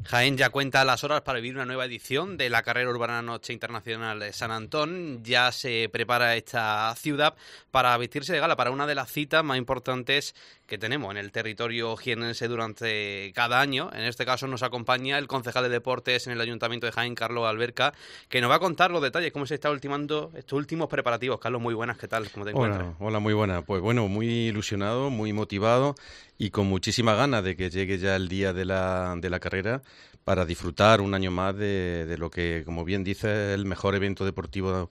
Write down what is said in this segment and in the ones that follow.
Jaén ya cuenta las horas para vivir una nueva edición de la Carrera Urbana Noche Internacional de San Antón. Ya se prepara esta ciudad para vestirse de gala para una de las citas más importantes que tenemos en el territorio jiennense durante cada año. En este caso nos acompaña el concejal de Deportes en el Ayuntamiento de Jaén, Carlos Alberca, que nos va a contar los detalles, cómo se está ultimando estos últimos preparativos. Carlos, muy buenas, ¿qué tal? ¿Cómo te encuentras? Hola, muy buena. Pues bueno, muy ilusionado, muy motivado y con muchísimas ganas de que llegue ya el día de la carrera para disfrutar un año más de lo que, como bien dice, es el mejor evento deportivo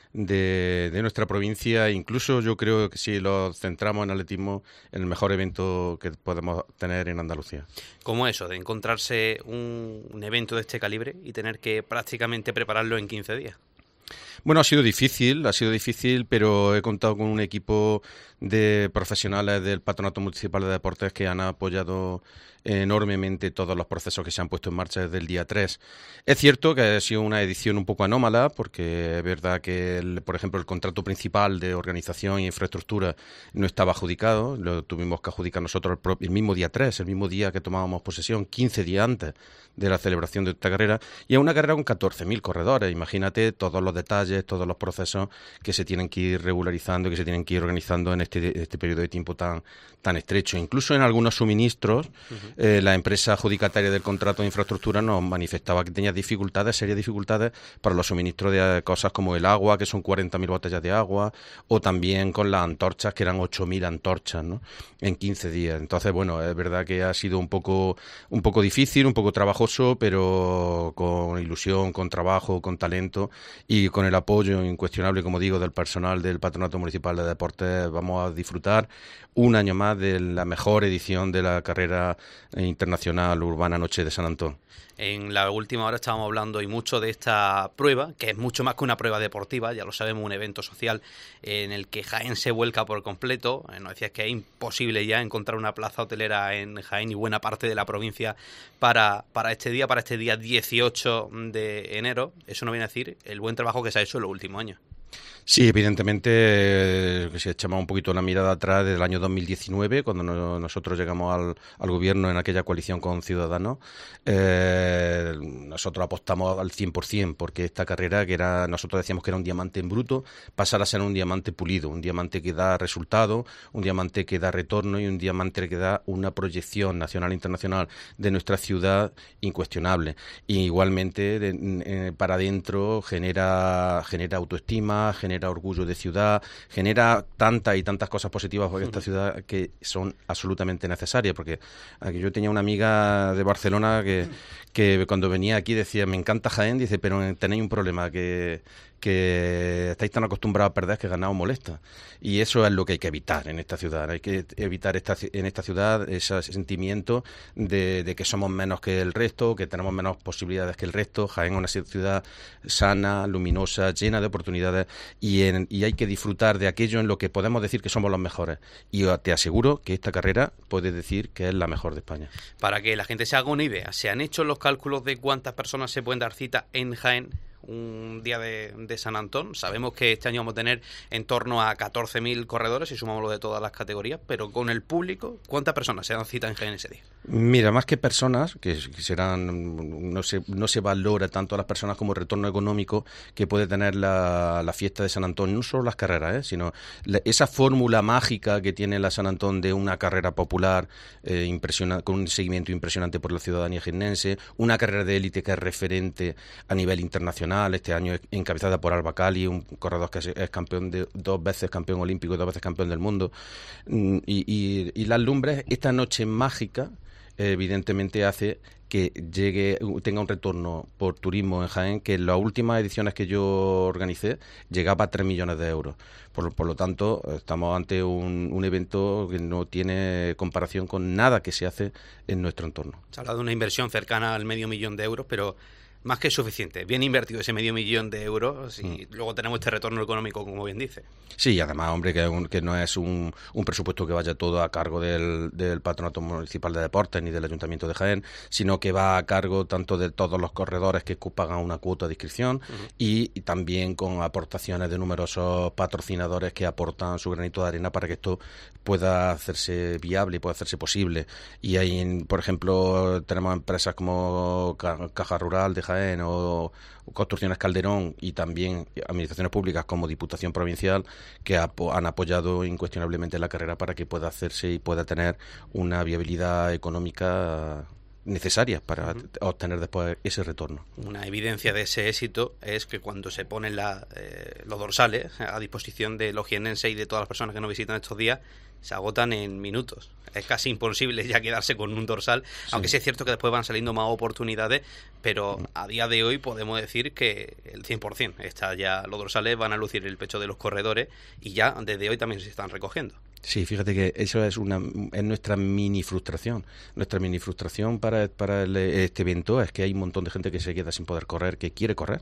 de nuestra provincia. Incluso yo creo que si lo centramos en atletismo, el mejor evento que podemos tener en Andalucía. ¿Cómo eso, de encontrarse un evento de este calibre y tener que prácticamente prepararlo en 15 días? Bueno, ha sido difícil, pero he contado con un equipo de profesionales del Patronato Municipal de Deportes que han apoyado enormemente todos los procesos que se han puesto en marcha desde el día 3. Es cierto que ha sido una edición un poco anómala, porque es verdad que, por ejemplo, el contrato principal de organización e infraestructura no estaba adjudicado, lo tuvimos que adjudicar nosotros el mismo día 3, el mismo día que tomábamos posesión, 15 días antes de la celebración de esta carrera, y es una carrera con 14.000 corredores. Imagínate todos los detalles, todos los procesos que se tienen que ir regularizando, que se tienen que ir organizando en este periodo de tiempo tan estrecho. Incluso en algunos suministros, la empresa adjudicataria del contrato de infraestructura nos manifestaba que tenía serias dificultades para los suministros de cosas como el agua, que son 40.000 botellas de agua, o también con las antorchas, que eran 8.000 antorchas, ¿no?, en 15 días. Entonces, bueno, es verdad que ha sido un poco difícil, un poco trabajoso, pero con ilusión, con trabajo, con talento y con el apoyo incuestionable, como digo, del personal del Patronato Municipal de Deportes. Vamos a disfrutar un año más de la mejor edición de la Carrera Internacional Urbana Noche de San Antón. En la última hora estábamos hablando y mucho de esta prueba, que es mucho más que una prueba deportiva, ya lo sabemos, un evento social en el que Jaén se vuelca por completo. Nos decías que es imposible ya encontrar una plaza hotelera en Jaén y buena parte de la provincia para este día 18 de enero. Eso nos viene a decir el buen trabajo que se ha hecho en los últimos años. Sí, evidentemente, si echamos un poquito la mirada atrás, desde el año 2019, cuando nosotros llegamos al gobierno en aquella coalición con Ciudadanos, nosotros apostamos al 100%, porque esta carrera, nosotros decíamos que era un diamante en bruto, pasara a ser un diamante pulido, un diamante que da resultado, un diamante que da retorno y un diamante que da una proyección nacional e internacional de nuestra ciudad incuestionable. Y igualmente, para adentro genera autoestima, genera orgullo de ciudad, genera tantas y tantas cosas positivas por esta ciudad que son absolutamente necesarias, porque aquí yo tenía una amiga de Barcelona que cuando venía aquí decía, me encanta Jaén, dice, pero tenéis un problema, que estáis tan acostumbrados a perder que ganar os molesta. Y eso es lo que hay que evitar en esta ciudad. Hay que evitar en esta ciudad ese sentimiento de que somos menos que el resto, que tenemos menos posibilidades que el resto. Jaén es una ciudad sana, luminosa, llena de oportunidades, y hay que disfrutar de aquello en lo que podemos decir que somos los mejores. Y te aseguro que esta carrera puede decir que es la mejor de España. Para que la gente se haga una idea, ¿se han hecho los cálculos de cuántas personas se pueden dar cita en Jaén un día de San Antón? Sabemos que este año vamos a tener en torno a 14.000 corredores, si sumamos lo de todas las categorías, pero con el público, ¿cuántas personas se dan cita en Jaén ese día? Mira, más que personas, que serán, no se valora tanto a las personas como el retorno económico que puede tener la fiesta de San Antón, no solo las carreras, sino esa fórmula mágica que tiene la San Antón de una carrera popular con un seguimiento impresionante por la ciudadanía jiennense, una carrera de élite que es referente a nivel internacional. Este año es encabezada por Alba Cali, un corredor que es campeón 2 veces campeón olímpico y 2 veces campeón del mundo. Y las Lumbres, esta noche mágica, evidentemente hace que tenga un retorno por turismo en Jaén, que en las últimas ediciones que yo organicé llegaba a 3 millones de euros. Por lo tanto, estamos ante un evento que no tiene comparación con nada que se hace en nuestro entorno. Se habla de una inversión cercana al 500.000 de euros, pero Más que suficiente. Bien invertido ese $500.000 y luego tenemos este retorno económico, como bien dice. Sí, además, hombre, que no es un presupuesto que vaya todo a cargo del Patronato Municipal de Deportes ni del Ayuntamiento de Jaén, sino que va a cargo tanto de todos los corredores que pagan una cuota de inscripción y también con aportaciones de numerosos patrocinadores que aportan su granito de arena para que esto pueda hacerse viable y pueda hacerse posible. Y ahí, por ejemplo, tenemos empresas como Caja Rural de Jaén o Construcciones Calderón y también administraciones públicas como Diputación Provincial que han apoyado incuestionablemente la carrera para que pueda hacerse y pueda tener una viabilidad económica necesarias para obtener después ese retorno. Una evidencia de ese éxito es que cuando se ponen los dorsales a disposición de los jienenses y de todas las personas que nos visitan estos días, se agotan en minutos. Es casi imposible ya quedarse con un dorsal, aunque sí es cierto que después van saliendo más oportunidades, pero a día de hoy podemos decir que el 100% los dorsales van a lucir el pecho de los corredores y ya desde hoy también se están recogiendo. Sí, fíjate que eso es nuestra mini frustración. Nuestra mini frustración para este evento es que hay un montón de gente que se queda sin poder correr, que quiere correr.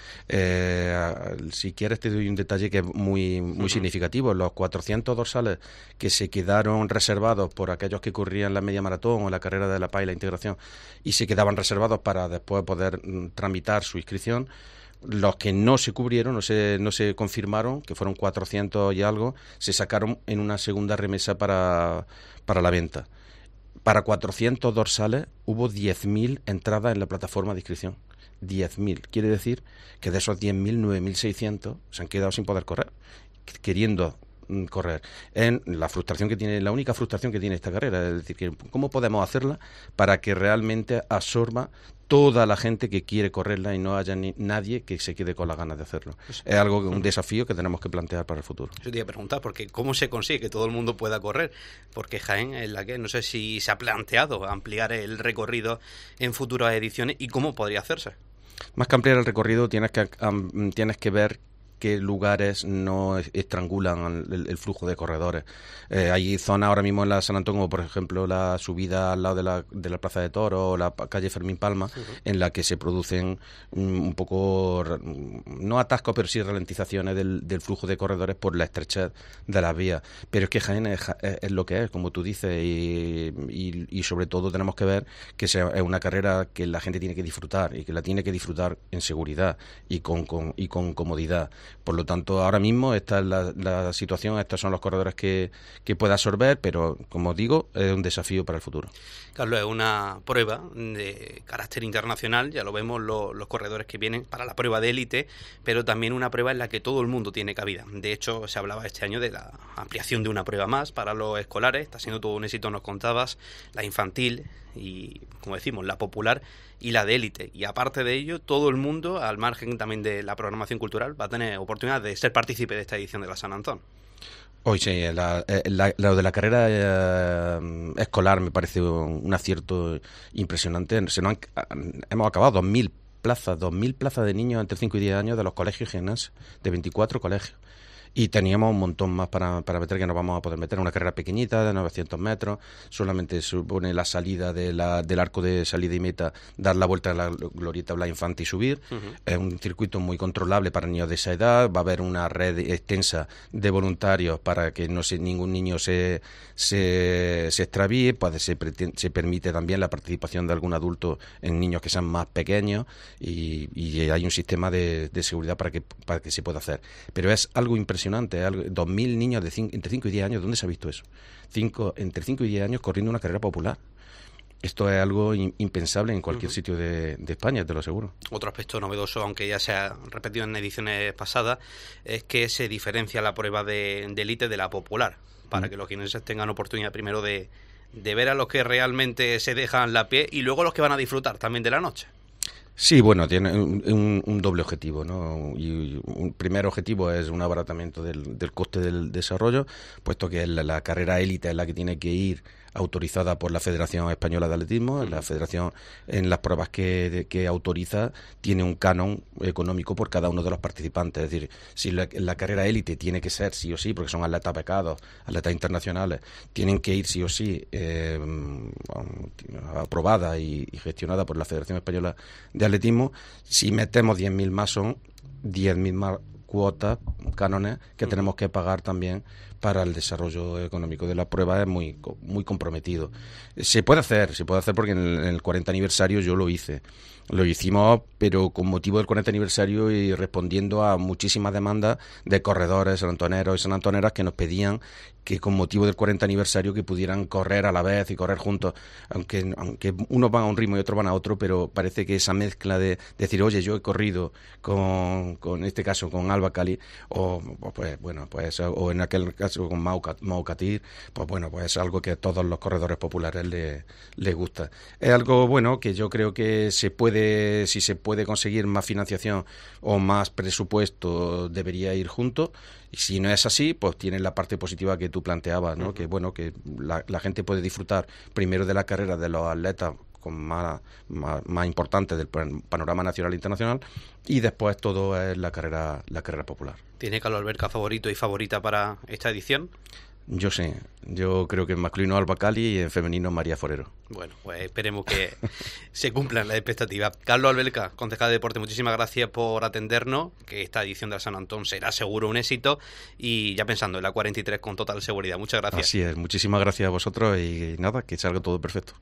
Si quieres te doy un detalle que es muy significativo. Los 400 dorsales que se quedaron reservados por aquellos que corrían la media maratón o la carrera de la paz y la integración y se quedaban reservados para después poder tramitar su inscripción, los que no se cubrieron, no se confirmaron, que fueron 400 y algo, se sacaron en una segunda remesa para la venta. Para 400 dorsales hubo 10.000 entradas en la plataforma de inscripción. 10.000. Quiere decir que de esos 10.000, 9.600 se han quedado sin poder correr, queriendo correr. En la frustración que tiene, la única frustración que tiene esta carrera, es decir, ¿cómo podemos hacerla para que realmente absorba toda la gente que quiere correrla y no haya nadie que se quede con las ganas de hacerlo? Es un desafío que tenemos que plantear para el futuro. Yo te iba a preguntar, porque ¿cómo se consigue que todo el mundo pueda correr? Porque Jaén es la que, no sé si se ha planteado ampliar el recorrido en futuras ediciones y cómo podría hacerse. Más que ampliar el recorrido, tienes que ver qué lugares no estrangulan el flujo de corredores. Hay zonas ahora mismo en la San Antón, como por ejemplo la subida al lado de la Plaza de Toros o la calle Fermín Palma, en la que se producen un poco, no atascos, pero sí ralentizaciones del flujo de corredores por la estrechez de las vías. Pero es que Jaén es lo que es, como tú dices, y sobre todo tenemos que ver que es una carrera que la gente tiene que disfrutar y que la tiene que disfrutar en seguridad y con comodidad. Por lo tanto, ahora mismo esta es la situación, estos son los corredores que puede absorber, pero como digo, es un desafío para el futuro. Carlos, es una prueba de carácter internacional, ya lo vemos los corredores que vienen para la prueba de élite, pero también una prueba en la que todo el mundo tiene cabida. De hecho, se hablaba este año de la ampliación de una prueba más para los escolares, está siendo todo un éxito, nos contabas, la infantil y, como decimos, la popular y la de élite. Y aparte de ello, todo el mundo, al margen también de la programación cultural, va a tener oportunidad de ser partícipe de esta edición de la San Antón. Hoy sí, lo de la carrera escolar me parece un acierto impresionante. Hemos acabado 2.000 plazas de niños entre 5 y 10 años de los colegios jienenses, de 24 colegios. Y teníamos un montón más para meter, que nos vamos a poder meter. Una carrera pequeñita de 900 metros, solamente supone la salida del arco de salida y meta, dar la vuelta a la glorieta Blas Infante y subir. Es un circuito muy controlable para niños de esa edad. Va a haber una red extensa de voluntarios para que ningún niño se extravíe. Se permite también la participación de algún adulto en niños que sean más pequeños y hay un sistema de seguridad para que se pueda hacer. Pero es algo impresionante. 2.000 niños entre 5 y 10 años, ¿dónde se ha visto eso? Entre 5 y 10 años corriendo una carrera popular. Esto es algo impensable en cualquier sitio de España, te lo aseguro. Otro aspecto novedoso, aunque ya se ha repetido en ediciones pasadas, es que se diferencia la prueba de élite de la popular, para que los jienenses tengan oportunidad primero de ver a los que realmente se dejan la piel y luego los que van a disfrutar también de la noche. Sí, bueno, tiene un doble objetivo, ¿no? Y un primer objetivo es un abaratamiento del coste del desarrollo, puesto que la carrera élite es la que tiene que ir autorizada por la Federación Española de Atletismo. La Federación, en las pruebas que autoriza, tiene un canon económico por cada uno de los participantes. Es decir, si la carrera élite tiene que ser sí o sí, porque son atletas becados, atletas internacionales, tienen que ir sí o sí aprobada y gestionada por la Federación Española de Atletismo. Si metemos 10.000 más, son 10.000 más cuotas, cánones, que tenemos que pagar también para el desarrollo económico de la prueba. Es muy comprometido. Se puede hacer porque en el 40 aniversario yo lo hice. Lo hicimos, pero con motivo del 40 aniversario y respondiendo a muchísimas demandas de corredores sanantoneros y sanantoneras que nos pedían que con motivo del 40 aniversario que pudieran correr a la vez y correr juntos, aunque unos van a un ritmo y otros van a otro, pero parece que esa mezcla de decir, oye, yo he corrido con en este caso con Alba Cali, o en aquel caso con Mau Katir, pues bueno, pues es algo que a todos los corredores populares les gusta. Es algo bueno que yo creo que si se puede conseguir más financiación o más presupuesto, debería ir junto. Y si no es así, pues tiene la parte positiva que tú planteabas, ¿no? Que bueno, que la gente puede disfrutar primero de la carrera de los atletas más importantes del panorama nacional e internacional, y después todo es la carrera popular. ¿Tiene Carlos Alberca favorito y favorita para esta edición? Yo sí, yo creo que en masculino Alba Cali y en femenino María Forero. Bueno, pues esperemos que se cumplan las expectativas. Carlos Alberca, concejal de Deporte, muchísimas gracias por atendernos, que esta edición del San Antón será seguro un éxito, y ya pensando en la 43 con total seguridad. Muchas gracias. Así es, muchísimas gracias a vosotros y nada, que salga todo perfecto.